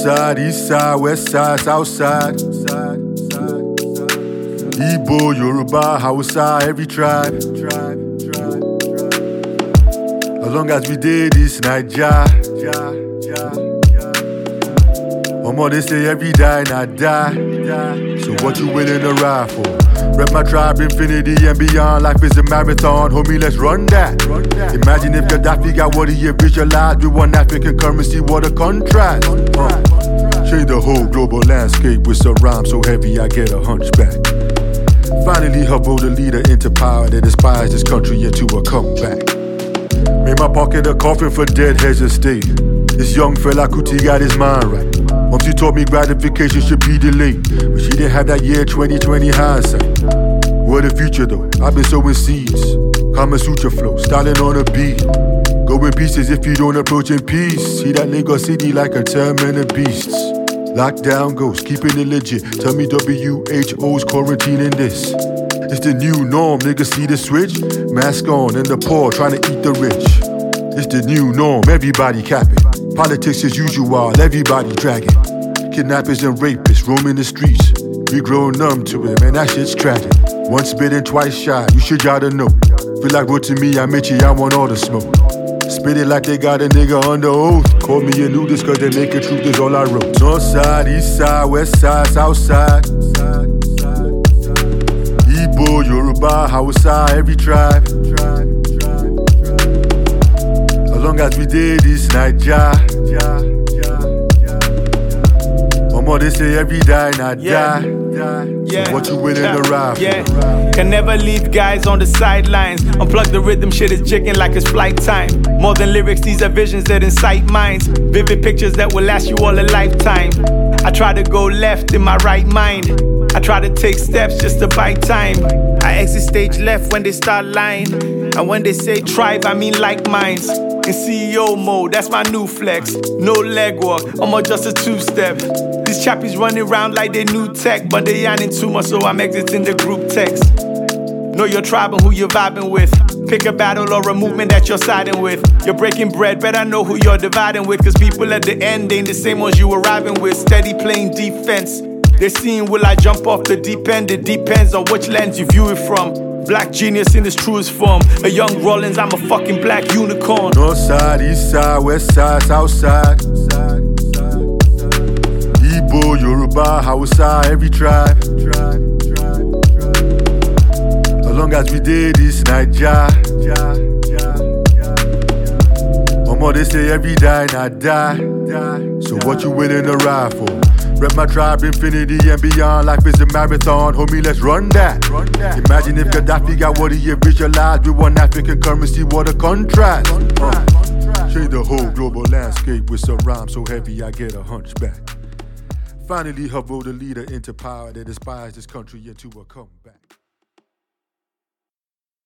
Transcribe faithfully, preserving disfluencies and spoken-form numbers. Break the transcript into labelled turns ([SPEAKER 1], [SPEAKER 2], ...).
[SPEAKER 1] Northside, Eastside, Westside, Southside. Igbo, Yoruba, Hausa, every tribe. As long as we did this Naija. Omo, they say every die not die. So what you willing to ride for? Rep my tribe, infinity and beyond. Life is a marathon, homie, let's run that. Imagine if Gaddafi got what he visualized with one African currency, what a contrast. Uh, change the whole global landscape with some rhymes so heavy I get a hunchback. Finally hubble the leader into power that inspires this country into a comeback. Made my pocket a coffin for dead heads of state. This young fella Kuti got his mind right. Mom, she told me gratification should be delayed, but she didn't have that year twenty twenty hindsight. What a future though, I've been sowing seeds. Kama Sutra flow, styling on a beat. Go in pieces if you don't approach in peace. See that Lagos City like a term of beasts. Lockdown goes, keeping it legit. Tell me W H O's quarantining this. It's the new norm, niggas see the switch. Mask on and the poor trying to eat the rich. It's the new norm, everybody capping. Politics as usual, everybody dragging. Kidnappers and rapists roaming the streets. We grow numb to it, man, that shit's tragic. Once bitten, twice shy, you should gotta know. Feel like what to me, I'm itchy, I want all the smoke. Spit it like they got a nigga under oath. Call me a nudist cause the naked truth is all I wrote. Northside, Eastside, Westside, Southside. Igbo, Yoruba, Hausa, every tribe. As long as we did this Naija. Omo, they say every die not
[SPEAKER 2] Yeah.
[SPEAKER 1] die.
[SPEAKER 2] Yeah.
[SPEAKER 1] So what you willing to ride for?
[SPEAKER 2] Yeah. Can never leave guys on the sidelines. Unplug the rhythm, shit is jigging like it's flight time. More than lyrics, these are visions that incite minds. Vivid pictures that will last you all a lifetime. I try to go left in my right mind. I try to take steps just to buy time. I exit stage left when they start lying. And when they say tribe, I mean like minds. In C E O mode, that's my new flex. No leg walk, I'm on just a two-step. These chappies running around like they new tech, but they yarning too much, so I'm exiting the group text. Know your tribe and who you're vibing with. Pick a battle or a movement that you're siding with. You're breaking bread, better know who you're dividing with. Cause people at the end ain't the same ones you arriving with. Steady playing defense. They're seeing will I jump off the deep end? It depends on which lens you view it from. Black genius in its truest form. A young Rollins, I'm a fucking black unicorn.
[SPEAKER 1] Northside, Eastside, Westside, Southside. Igbo, Yoruba, Hausa, every tribe. As long as we did this Naija. Omo, they say every die not die. So what you willing to ride for? Rep my tribe, infinity and beyond. Life is a marathon, homie, let's run that. Imagine if Gaddafi got what he visualized with one African currency, what a contrast. Uh, change the whole global landscape with some rhymes so heavy I get a hunchback. Finally hubble the leader into power that inspires this country into a comeback.